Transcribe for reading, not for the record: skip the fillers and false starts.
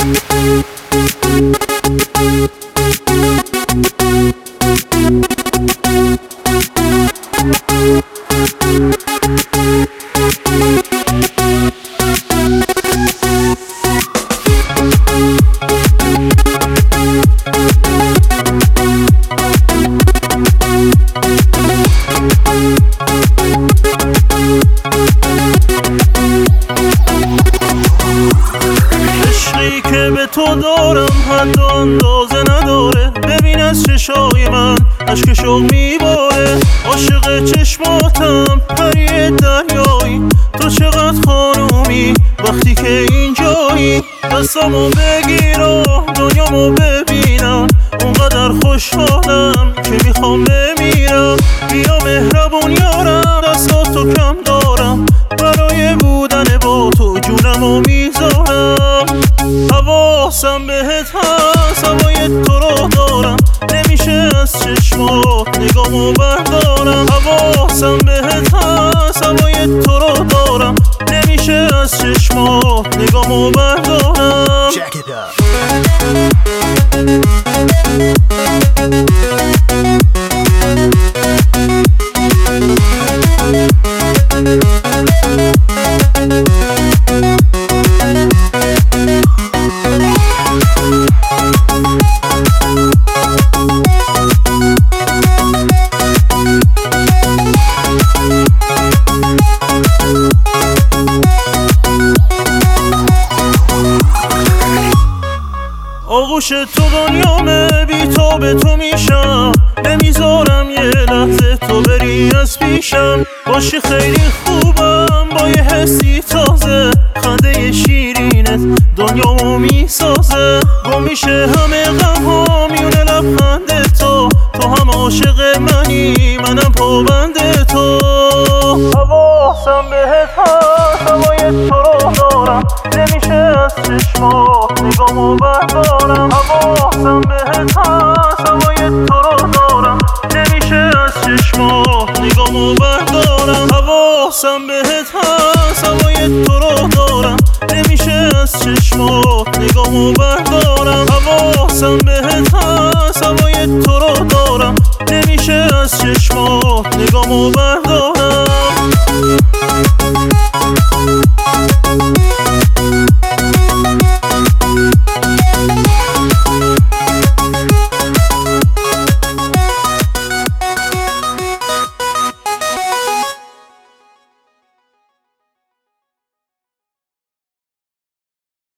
که به تو دارم حد و اندازه نداره. ببین از چشای من اشک شوق میباره. عاشق چشماتم پری دریایی، تو چقدر خانومی وقتی که اینجایی. دستامو بگیر و دنیامو ببینم، اونقدر خوشحالم که میخوام بمیرم. بیا مهربون یارم، دستاتو کم دارم، برای بودن با تو جونمو میذارم. حواسم بهت هست، هوای تو رو دارم، نمیشه از چشمات نگامو بردارم. حواسم بهت هست، هوای تو رو دارم، نمیشه از چشمات نگامو بردارم. Check it out. آغوش تو دنیامه، بی تو به تو میشم، نمیذارم یه لحظه تو بری از پیشم. باشی خیلی خوبم با یه حسی تازه، خنده شیرینت دنیامو میسازه. گم میشه همه غم‌ها میونه لبخند تو، تو هم عاشق منی منم پابند تو. حواسم بهت هست، هوای تو رو دارم، نمیشه از چشمات نگامو بردارم. حواسم بهت هست، هوای تو رو دارم، نمیشه از چشمات نگامو بردارم. حواسم بهت هست، هوای تو رو